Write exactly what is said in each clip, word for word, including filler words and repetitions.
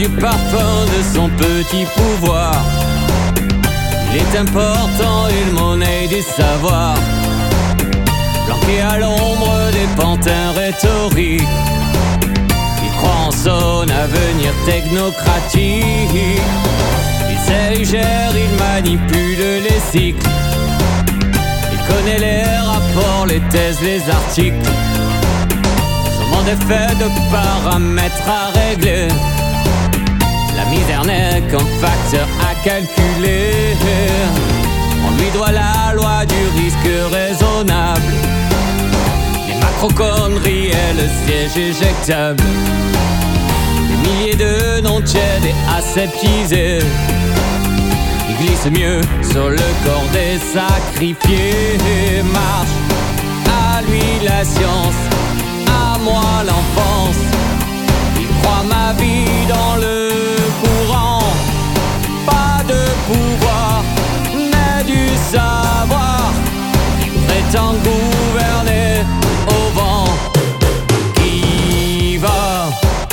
parfum de son petit pouvoir. Il est important, il monnaie du savoir, planqué à l'ombre des pantins rhétoriques. Il croit en son avenir technocratique. Il sait, il gère, il manipule les cycles. Il connaît les rapports, les thèses, les articles. Son monde est fait de paramètres à régler. La misère n'est qu'un facteur à calculer. On lui doit la loi du risque raisonnable, les macroconneries et le siège éjectable. Des milliers de non-tièdes et aseptisés. Il glisse mieux sur le corps des sacrifiés. Marche, à lui la science, à moi l'enfance. Il croit ma vie dans le courant. Pas de pouvoir, mais du savoir. Il prétend gouverner au vent qui va.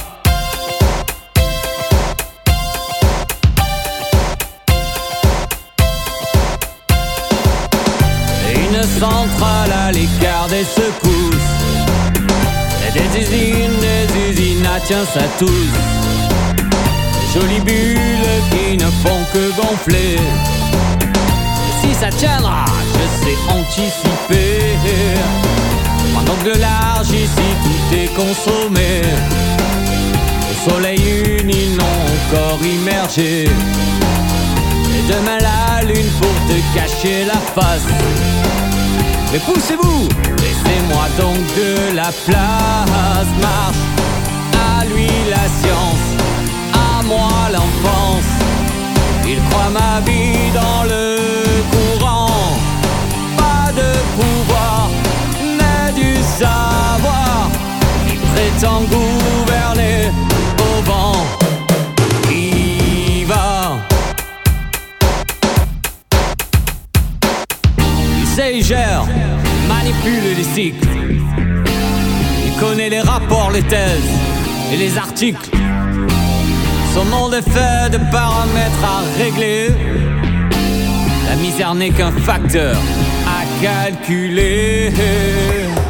Une centrale à l'écart des secousses, et des usines, des usinats, tiens ça tous. Des jolies bulles qui ne font que gonfler. Et si ça tiendra, je sais anticiper. En angle large, ici tout est consommé. Au soleil une, ils n'ont encore immergé. Et demain la lune pour te cacher la face. Mais poussez-vous, laissez-moi donc de la place. Marche, à lui la science, à moi l'enfance. Il croit ma vie dans le courant. Pas de pouvoir, mais du savoir. Il prétend gouverner au vent qui va. Il sait, il gère, manipule les cycles. Il connaît les rapports, les thèses et les articles. Son monde est fait de paramètres à régler. La misère n'est qu'un facteur à calculer.